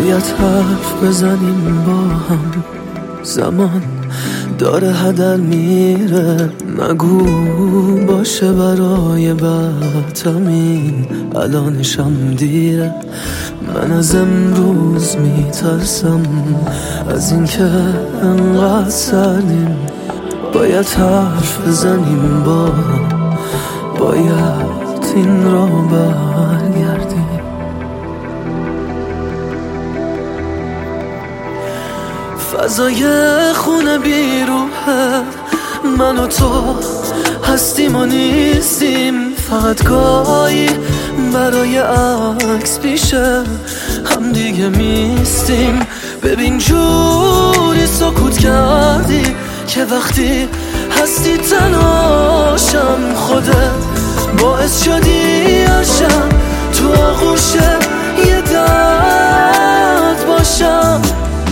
باید حرف بزنیم با هم، زمان داره هدر میره. نگو باشه برای بعدمی، الانشم دیره. من از امروز میترسم از اینکه انقدر سردیم. باید حرف بزنیم با هم، باید این را برگردیم. فضای خونه بیروحه، من و تو هستیم و نیستیم. فقط گاهی برای عکس پیشه هم دیگه میستیم. ببین جوری سکوت کردی که وقتی هستی تنهاشم. خودت باعث شدی عشقم تو آغوش یه درد باشم.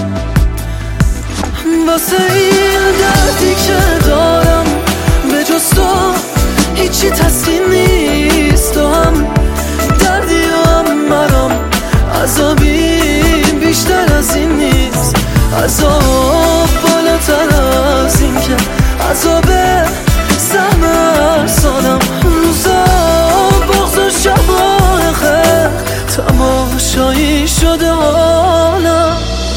واسه این دردی که دارم به جز تو هیچی تسکین نیست. تو هم دردی هم مرام، عذابی بیشتر از این نیست. عذاب بالاتر از این که عذاب سهم ارسالم. روزا بغض و شبای خیر تماشایی شده حالم.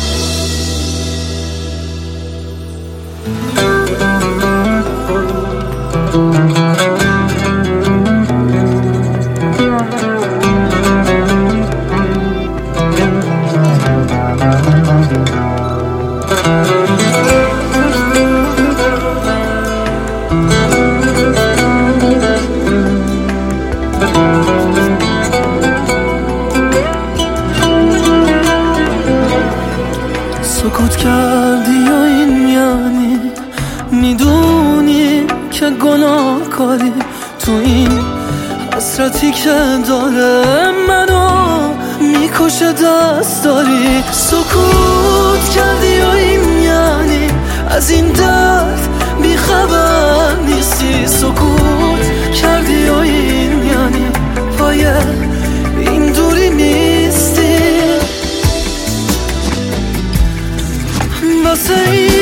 سکوت کردی یا این یعنی میدونی که گناه کاری تو این حسرتی که داره منو میکشه دست داری. سکوت کردی یا این یعنی از این درد بیخبر نیستی. سکوت کردی یا این یعنی پای این دوری نیستی. واسه